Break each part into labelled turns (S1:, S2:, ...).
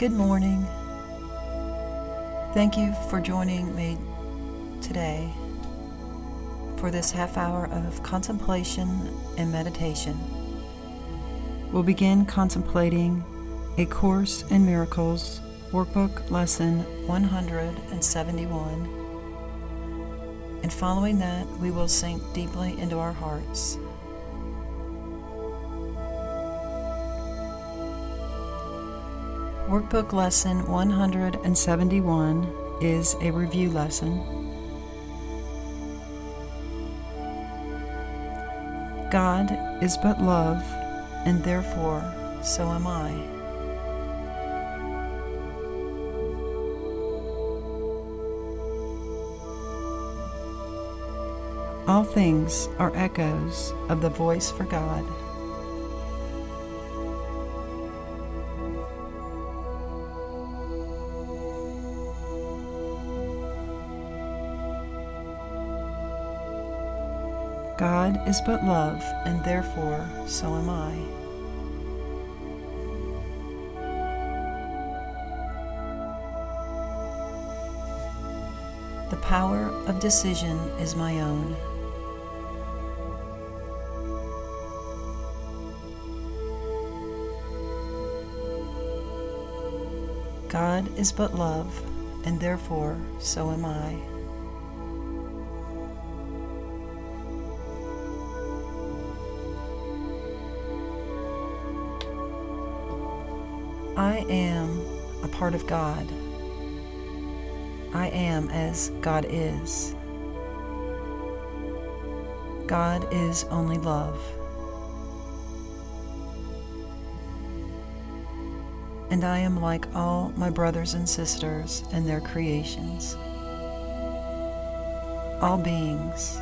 S1: Good morning. Thank you for joining me today for this half hour of contemplation and meditation. We'll begin contemplating A Course in Miracles, Workbook Lesson 171. And following that, we will sink deeply into our hearts. Workbook Lesson 171 is a review lesson. God is but love, and therefore so am I. All things are echoes of the voice for God. God is but love, and therefore so am I. The power of decision is my own. God is but love, and therefore so am I. I am a part of God. I am as God is. God is only love. And I am like all my brothers and sisters and their creations. All beings.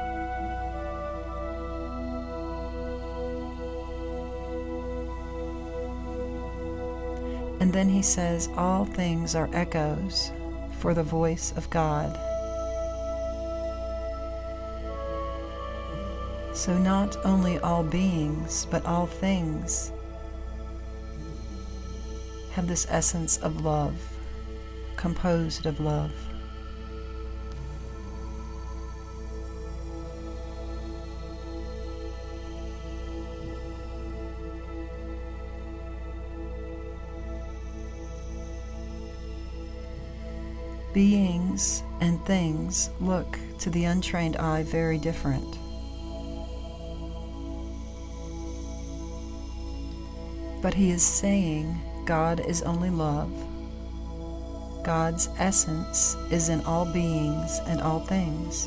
S1: And then he says, all things are echoes for the voice of God. So not only all beings, but all things have this essence of love, composed of love. Beings and things look to the untrained eye very different. But he is saying God is only love. God's essence is in all beings and all things.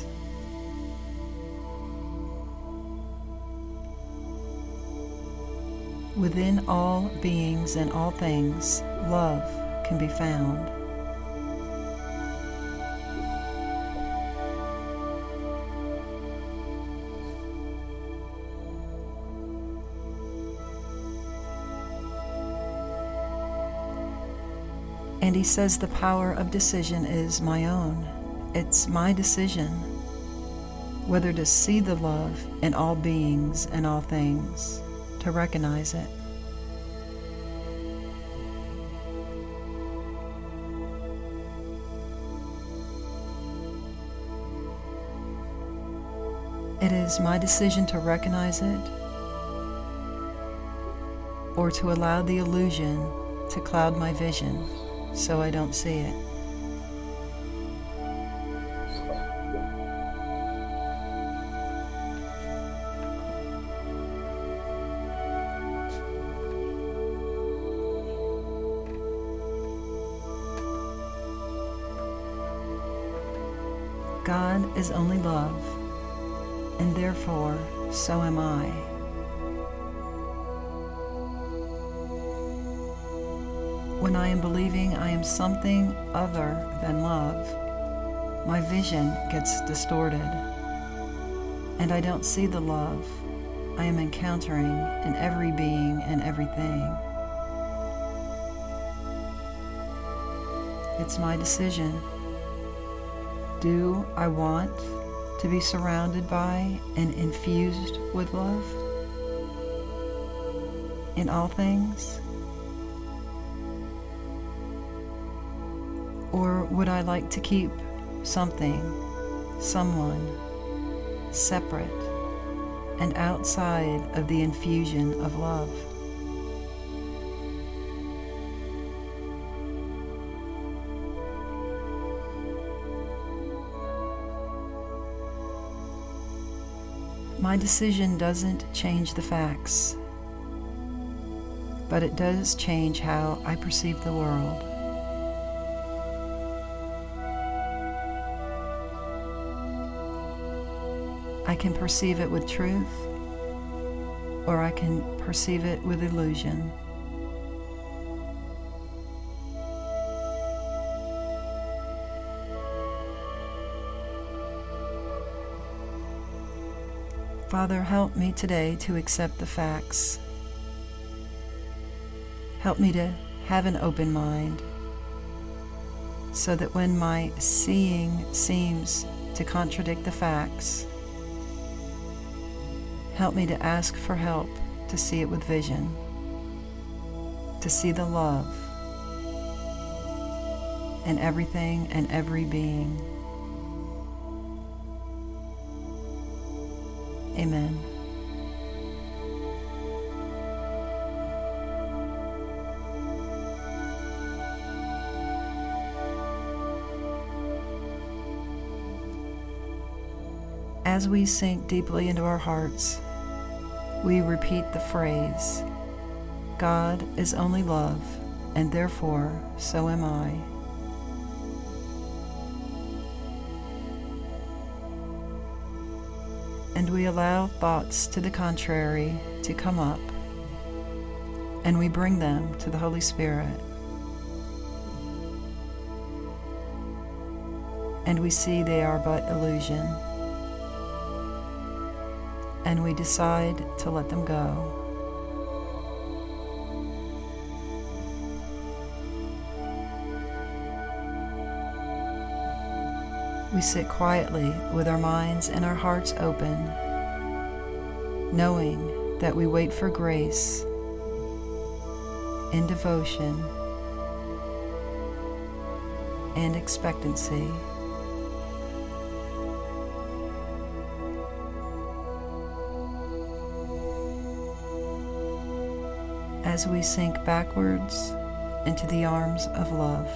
S1: Within all beings and all things, love can be found. And he says the power of decision is my own. It's my decision whether to see the love in all beings and all things, to recognize it. It is my decision to recognize it or to allow the illusion to cloud my vision so I don't see it. God is only love, and therefore so am I. When I am believing I am something other than love, my vision gets distorted, and I don't see the love I am encountering in every being and everything. It's my decision. Do I want to be surrounded by and infused with love in all things? Or would I like to keep something, someone, separate and outside of the infusion of love? My decision doesn't change the facts, but it does change how I perceive the world. I can perceive it with truth, or I can perceive it with illusion. Father, help me today to accept the facts. Help me to have an open mind, so that when my seeing seems to contradict the facts, help me to ask for help to see it with vision, to see the love in everything and every being. Amen. As we sink deeply into our hearts, we repeat the phrase, God is only love, and therefore so am I. And we allow thoughts to the contrary to come up, and we bring them to the Holy Spirit. And we see they are but illusion, and we decide to let them go. We sit quietly with our minds and our hearts open, knowing that we wait for grace in devotion and expectancy. As we sink backwards into the arms of love.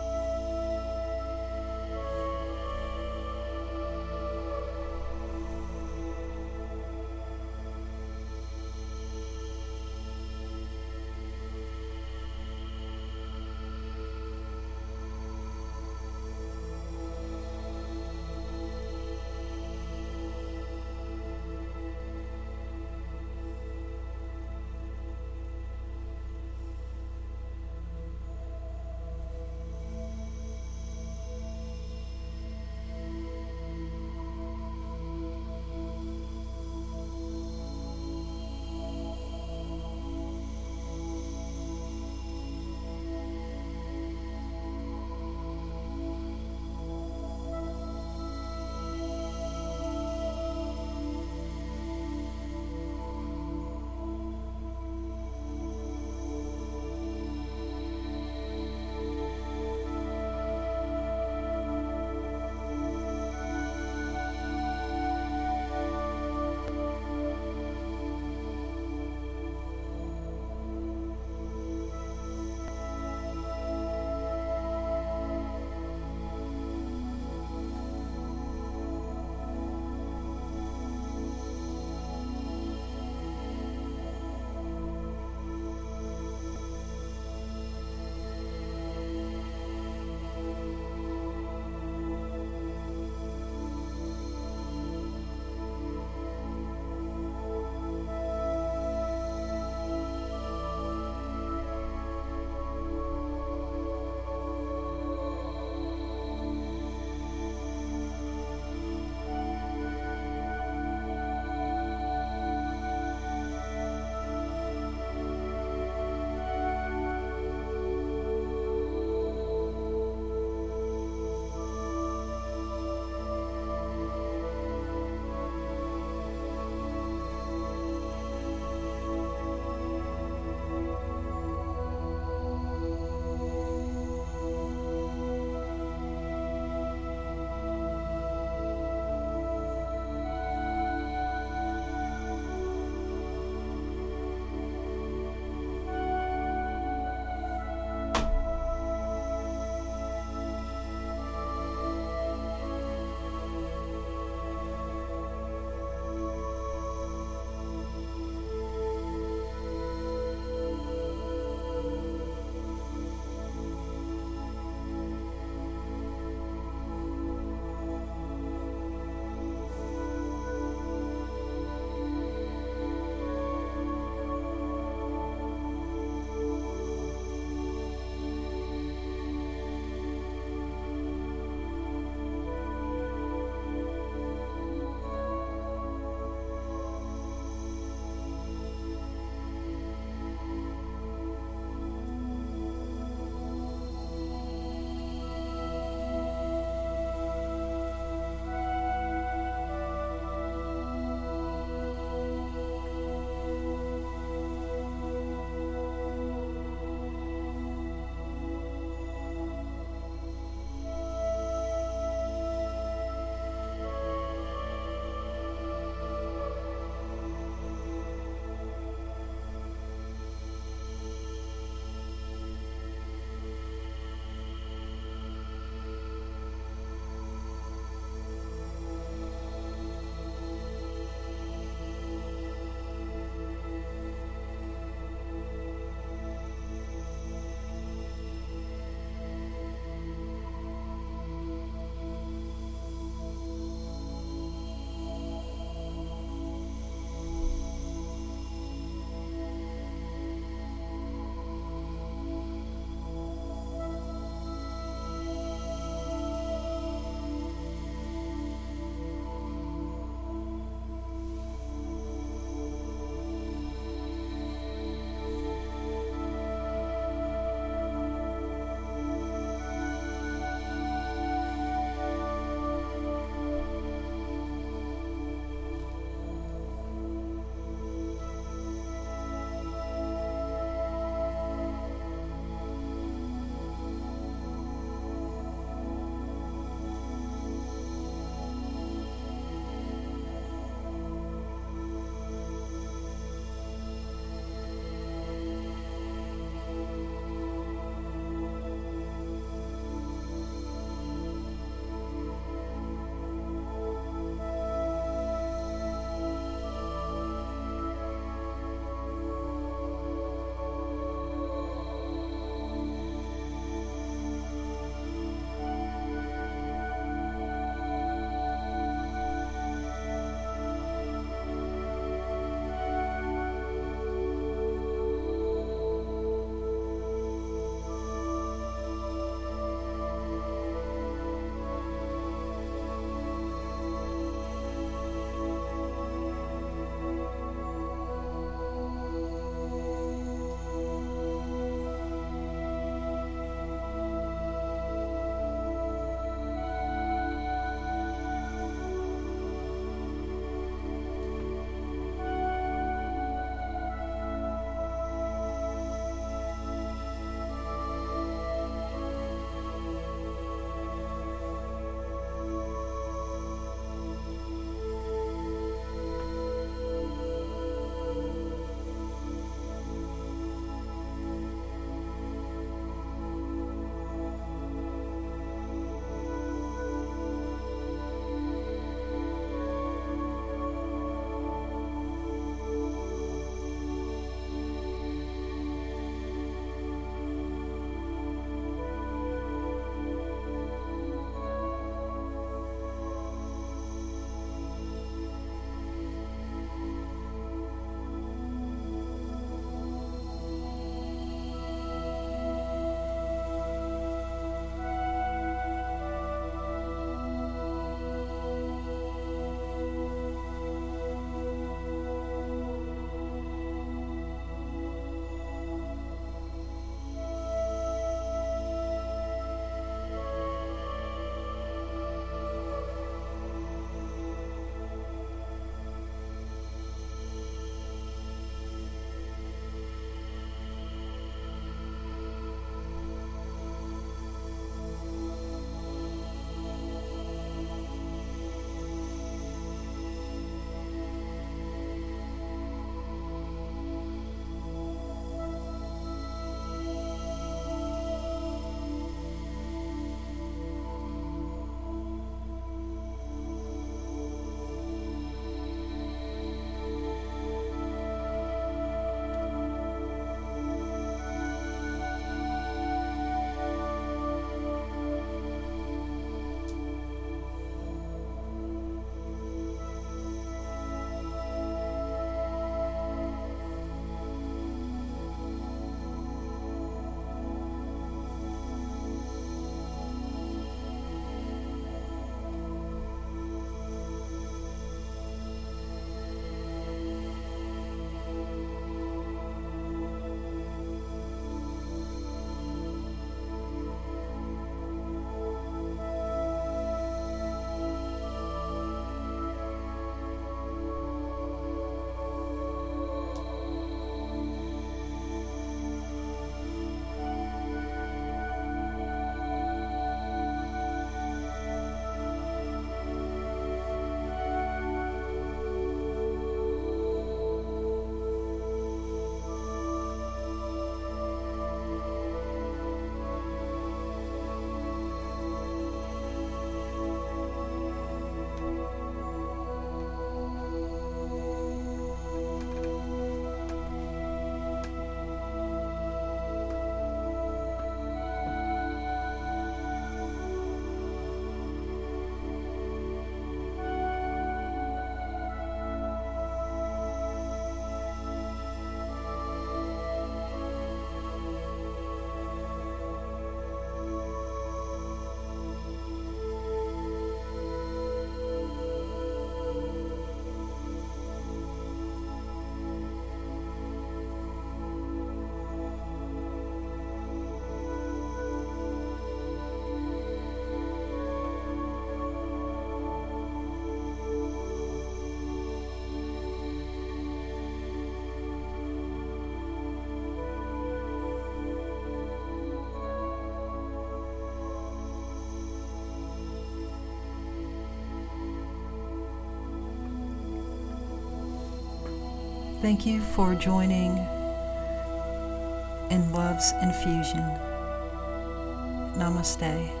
S1: Thank you for joining in Love's Infusion. Namaste.